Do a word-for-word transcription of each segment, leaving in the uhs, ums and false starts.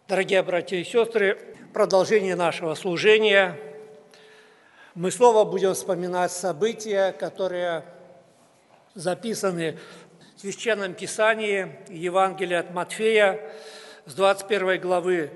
Дорогие братья и сестры, в продолжение нашего служения мы снова будем вспоминать события, которые записаны в Священном Писании, Евангелии от Матфея с двадцать первой главы.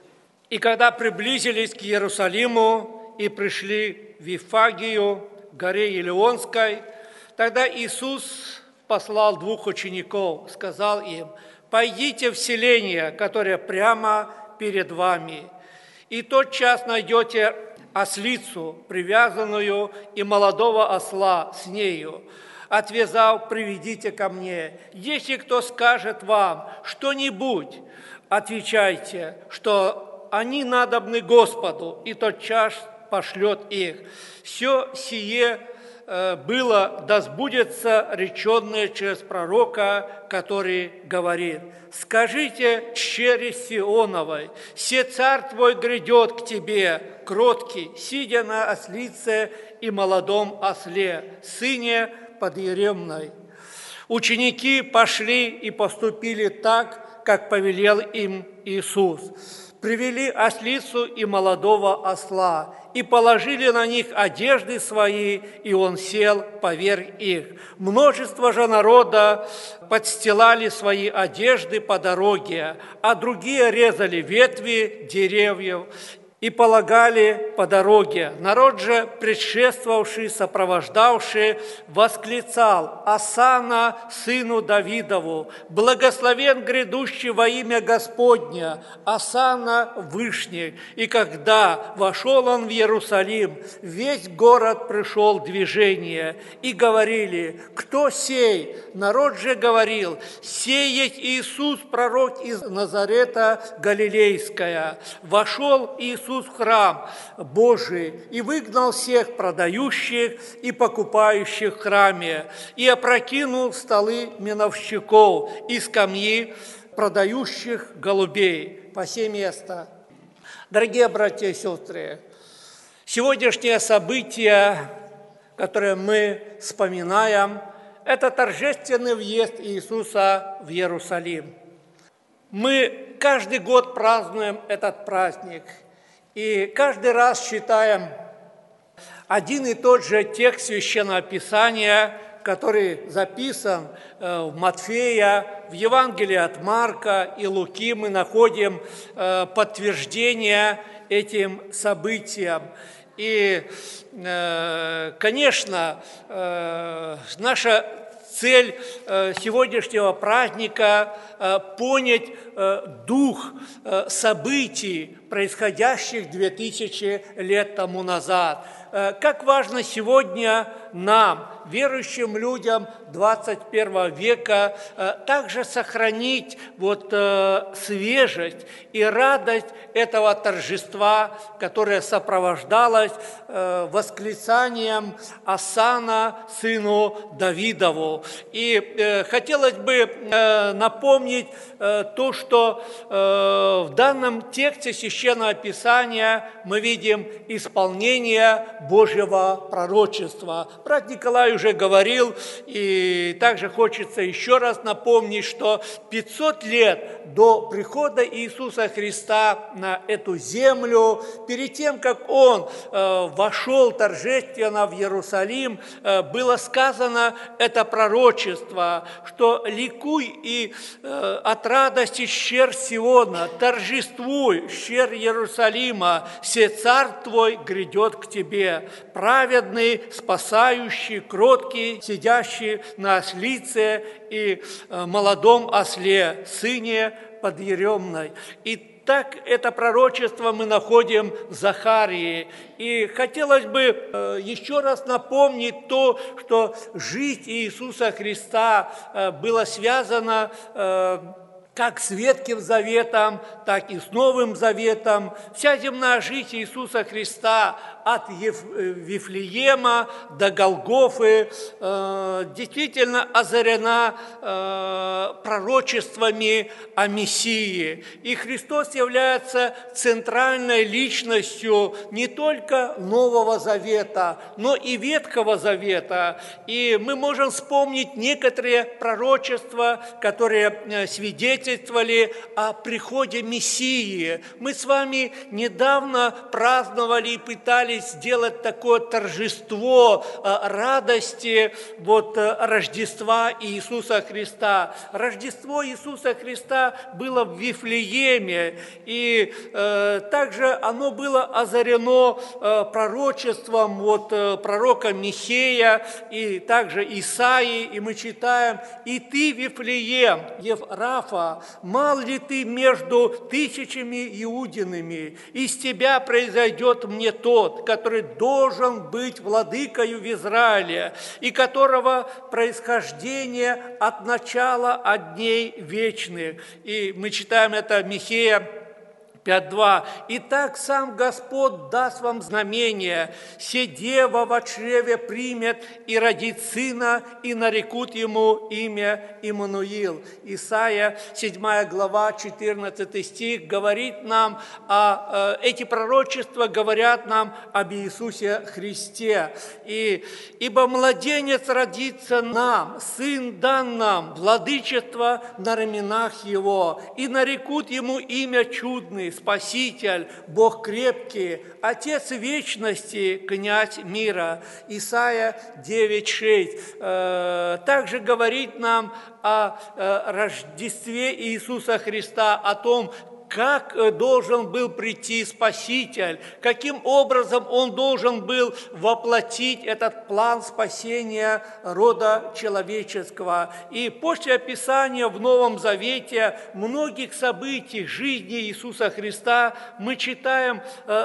«И когда приблизились к Иерусалиму и пришли в Вифагию, горе Елеонской, тогда Иисус послал двух учеников, сказал им: «Пойдите в селение, которое прямо перед вами, и тотчас найдете ослицу, привязанную, и молодого осла с нею. Отвязав, приведите ко мне. Если кто скажет вам что-нибудь, отвечайте, что они надобны Господу, и тотчас пошлет их. Все сие было, да сбудется реченное через пророка, который говорит: скажите чере Сионовой, се царь твой грядет к тебе, кроткий, сидя на ослице и молодом осле, сыне подъеремной». Ученики пошли и поступили так, как повелел им Иисус. Привели ослицу и молодого осла, и положили на них одежды свои, и он сел поверх их. Множество же народа подстилали свои одежды по дороге, а другие резали ветви деревьев и полагали по дороге. Народ же, предшествовавший, сопровождавший, восклицал: «Осанна сыну Давидову! Благословен грядущий во имя Господня! Осанна вышних!» И когда вошел он в Иерусалим, весь город пришел в движение, и говорили: «Кто сей?» Народ же говорил: «Сей есть Иисус, пророк из Назарета Галилейская». Вошел Иисус в храм Божий и выгнал всех продающих и покупающих в храме, и опрокинул столы миновщиков и скамьи продающих голубей. По сей место. Дорогие братья и сестры, сегодняшнее событие, которое мы вспоминаем, это торжественный въезд Иисуса в Иерусалим. Мы каждый год празднуем этот праздник. И каждый раз читаем один и тот же текст Священного Писания, который записан в Матфея, в Евангелии от Марка и Луки. Мы находим подтверждение этим событиям. И, конечно, наша цель сегодняшнего праздника – понять дух событий, происходящих две тысячи лет тому назад. Как важно сегодня нам, верующим людям двадцать первого века, также сохранить вот свежесть и радость этого торжества, которое сопровождалось восклицанием «Осанна сыну Давидову». И хотелось бы напомнить то, что в данном тексте Священного Писания мы видим исполнение Божьего пророчества. Брат Николай уже говорил, и также хочется еще раз напомнить, что пятьсот лет до прихода Иисуса Христа на эту землю, перед тем, как Он э, вошел торжественно в Иерусалим, э, было сказано это пророчество, что «ликуй и э, от радости щер Сиона, торжествуй, щер Иерусалима, се царь твой грядет к тебе, праведный, спасающий, кроткий, сидящий на ослице и молодом осле, сыне подъеремной». И так это пророчество мы находим в Захарии. И хотелось бы еще раз напомнить то, что жизнь Иисуса Христа была связана как с Ветхим Заветом, так и с Новым Заветом. Вся земная жизнь Иисуса Христа от Вифлеема до Голгофы э, действительно озарена э, пророчествами о Мессии. И Христос является центральной личностью не только Нового Завета, но и Ветхого Завета. И мы можем вспомнить некоторые пророчества, которые свидетельствуют свидетельствовали о приходе Мессии. Мы с вами недавно праздновали и пытались сделать такое торжество радости вот, Рождества Иисуса Христа. Рождество Иисуса Христа было в Вифлееме, и э, также оно было озарено э, пророчеством вот, э, пророка Михея и также Исаии, и мы читаем: «И ты, Вифлеем, Ефрафа, мал ли ты между тысячами иудиными? Из тебя произойдет мне тот, который должен быть владыкою в Израиле, и которого происхождение от начала от дней вечных». И мы читаем это Михея пять два. «Итак, сам Господь даст вам знамение, се дева во чреве примет и родит сына, и нарекут ему имя Иммануил». Исайя седьмая глава, четырнадцатый стих говорит нам, о, эти пророчества говорят нам об Иисусе Христе. И, «Ибо младенец родится нам, сын дан нам, владычество на раменах его, и нарекут ему имя чудный, Спаситель, Бог крепкий, Отец вечности, князь мира». Исайя девять шесть также говорит нам о Рождестве Иисуса Христа, о том, как должен был прийти Спаситель, каким образом Он должен был воплотить этот план спасения рода человеческого. И после описания в Новом Завете многих событий жизни Иисуса Христа мы читаем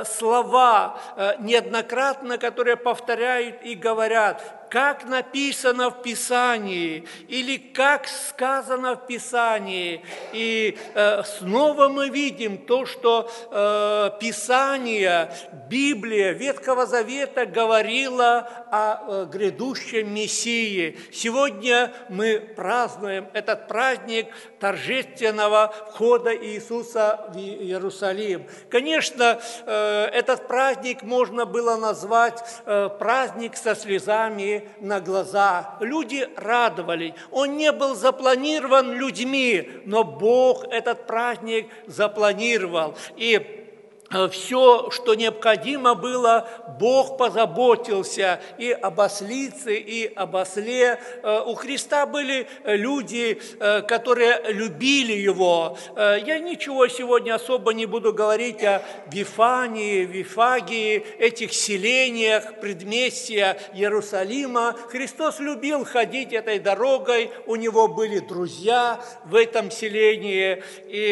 слова неоднократно, которые повторяют и говорят: как написано в Писании, или как сказано в Писании. И э, снова мы видим то, что э, Писание, Библия Ветхого Завета говорила о э, грядущем Мессии. Сегодня мы празднуем этот праздник торжественного входа Иисуса в Иерусалим. Конечно, э, этот праздник можно было назвать э, праздник со слезами на глаза. Люди радовались. Он не был запланирован людьми, но Бог этот праздник запланировал. И все, что необходимо было, Бог позаботился и об ослице, и об осле. У Христа были люди, которые любили Его. Я ничего сегодня особо не буду говорить о Вифании, Вифагии, этих селениях, предместья Иерусалима. Христос любил ходить этой дорогой, у Него были друзья в этом селении,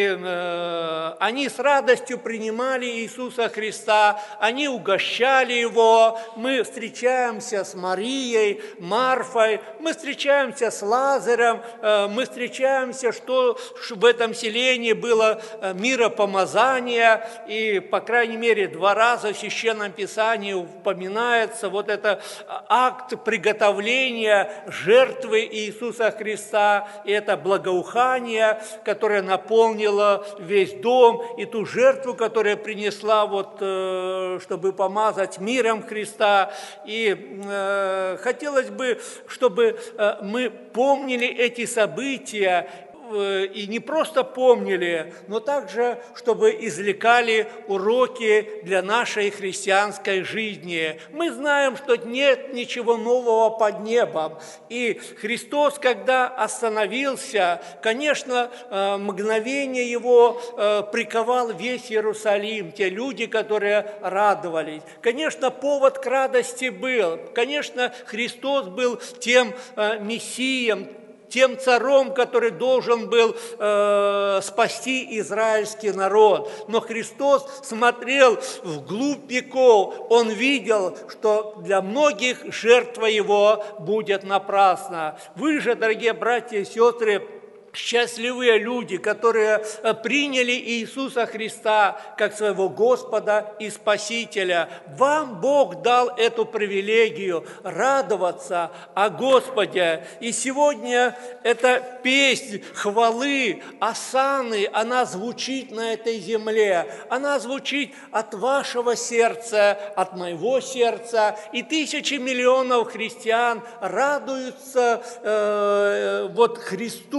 и они с радостью принимали Иисуса Христа, они угощали Его. Мы встречаемся с Марией, Марфой, мы встречаемся с Лазарем, мы встречаемся, что в этом селении было миропомазание, и, по крайней мере, два раза в Священном Писании упоминается вот это акт приготовления жертвы Иисуса Христа, и это благоухание, которое наполнило весь дом, и ту жертву, которая принесла вот, чтобы помазать миром Христа. И э, хотелось бы, чтобы мы помнили эти события, и не просто помнили, но также, чтобы извлекали уроки для нашей христианской жизни. Мы знаем, что нет ничего нового под небом. И Христос, когда остановился, конечно, мгновение Его приковал весь Иерусалим, те люди, которые радовались. Конечно, повод к радости был. Конечно, Христос был тем Мессией, тем царем, который должен был э, спасти израильский народ. Но Христос смотрел вглубь веков, Он видел, что для многих жертва Его будет напрасна. Вы же, дорогие братья и сестры, счастливые люди, которые приняли Иисуса Христа как своего Господа и Спасителя. Вам Бог дал эту привилегию радоваться о Господе. И сегодня эта песнь хвалы, осанны, она звучит на этой земле. Она звучит от вашего сердца, от моего сердца. И тысячи миллионов христиан радуются э, вот Христу,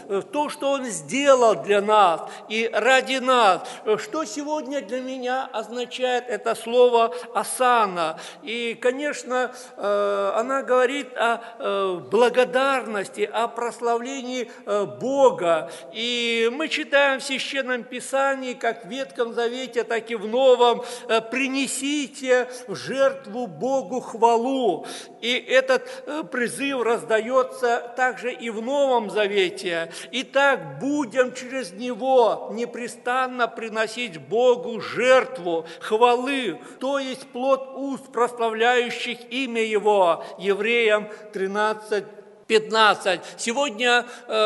то, что Он сделал для нас и ради нас. Что сегодня для меня означает это слово «осанна»? И, конечно, она говорит о благодарности, о прославлении Бога. И мы читаем в Священном Писании, как в Ветхом Завете, так и в Новом: «Принесите в жертву Богу хвалу». И этот призыв раздается также и в Новом Завете. «Итак, будем через Него непрестанно приносить Богу жертву хвалы, то есть плод уст, прославляющих имя Его». Евреям тринадцать пятнадцать. Сегодня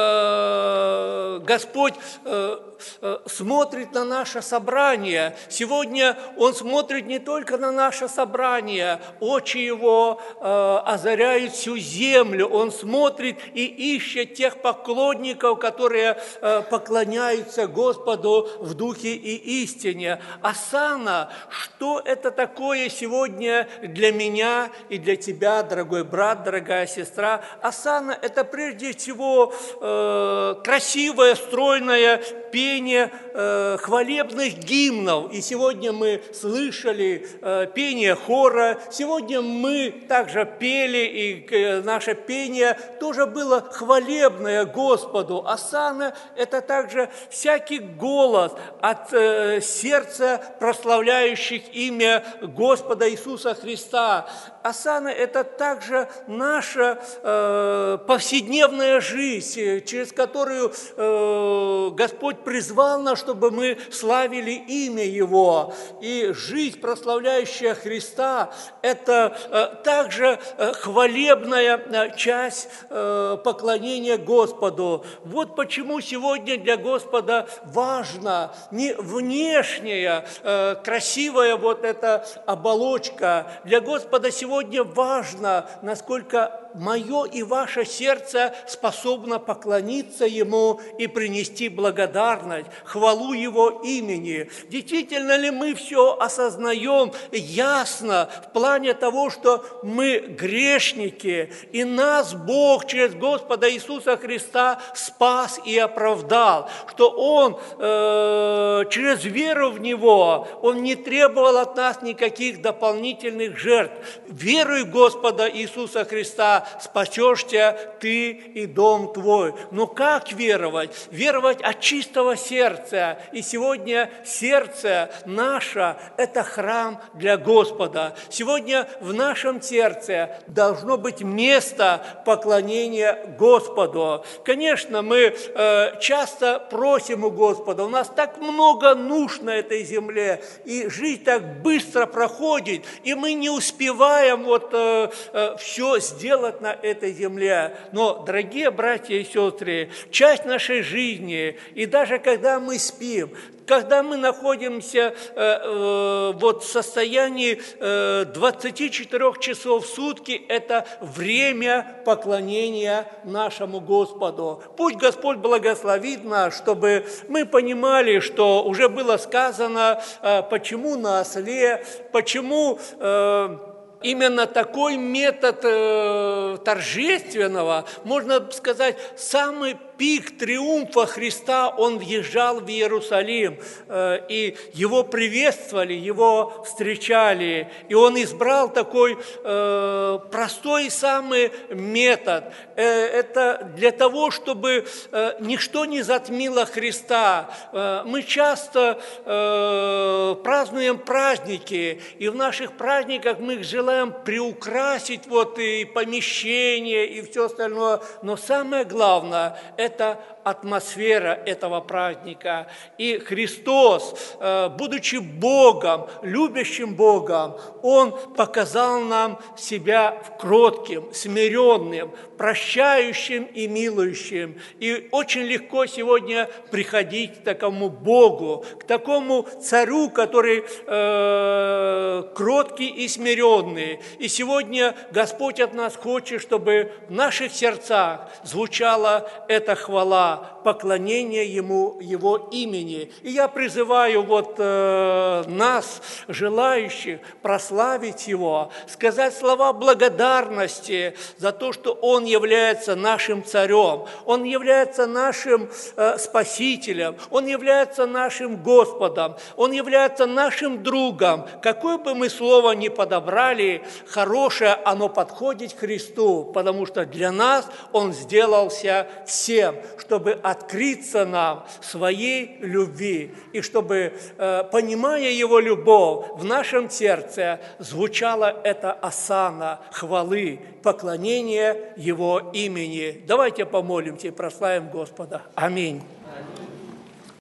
э, Господь э, э, смотрит на наше собрание. Сегодня Он смотрит не только на наше собрание. Очи Его э, озаряют всю землю. Он смотрит и ищет тех поклонников, которые э, поклоняются Господу в духе и истине. Осанна, что это такое сегодня для меня и для тебя, дорогой брат, дорогая сестра? Осанна – это прежде всего э, красивое, стройное пение э, хвалебных гимнов. И сегодня мы слышали э, пение хора, сегодня мы также пели, и э, наше пение тоже было хвалебное Господу. Осанна – это также всякий голос от э, сердца, прославляющих имя Господа Иисуса Христа. Осанна – это также наша э, повседневная жизнь, через которую э, Господь призвал нас, чтобы мы славили имя Его. И жизнь, прославляющая Христа, это э, также э, хвалебная э, часть э, поклонения Господу. Вот почему сегодня для Господа важно не внешняя, э, красивая вот эта оболочка. Для Господа сегодня Сегодня важно, насколько мое и ваше сердце способно поклониться Ему и принести благодарность, хвалу Его имени. Действительно ли мы все осознаем ясно в плане того, что мы грешники, и нас Бог через Господа Иисуса Христа спас и оправдал, что Он э, через веру в Него, Он не требовал от нас никаких дополнительных жертв. Веруй в Господа Иисуса Христа, спасешься ты и дом твой. Но как веровать? Веровать от чистого сердца. И сегодня сердце наше – это храм для Господа. Сегодня в нашем сердце должно быть место поклонения Господу. Конечно, мы э, часто просим у Господа, у нас так много нужд на этой земле, и жизнь так быстро проходит, и мы не успеваем вот э, э, все сделать на этой земле. Но, дорогие братья и сестры, часть нашей жизни, и даже когда мы спим, когда мы находимся э, э, вот в состоянии э, двадцати четырёх часов в сутки, это время поклонения нашему Господу. Пусть Господь благословит нас, чтобы мы понимали, что уже было сказано, э, почему на осле, почему э, именно такой метод э, торжественного, можно сказать, самый пик триумфа Христа, Он въезжал в Иерусалим, э, и Его приветствовали, Его встречали, и Он избрал такой э, простой самый метод. Э, это для того, чтобы э, ничто не затмило Христа. Э, мы часто э, празднуем праздники, и в наших праздниках мы желаем приукрасить вот и помещение, и все остальное, но самое главное – это атмосфера этого праздника. И Христос, будучи Богом, любящим Богом, Он показал нам себя кротким, смиренным, прощающим и милующим. И очень легко сегодня приходить к такому Богу, к такому царю, который э, кроткий и смиренный. духовные. И сегодня Господь от нас хочет, чтобы в наших сердцах звучала эта хвала, поклонение Ему, Его имени. И я призываю вот э, нас, желающих прославить Его, сказать слова благодарности за то, что Он является нашим царем, Он является нашим э, спасителем, Он является нашим Господом, Он является нашим другом. Какое бы мы слово ни подобрали, хорошее, оно подходит к Христу, потому что для нас Он сделался всем, чтобы открыться нам своей любви, и чтобы, э, понимая Его любовь, в нашем сердце звучала эта осанна хвалы, поклонение Его имени. Давайте помолимся и прославим Господа. Аминь.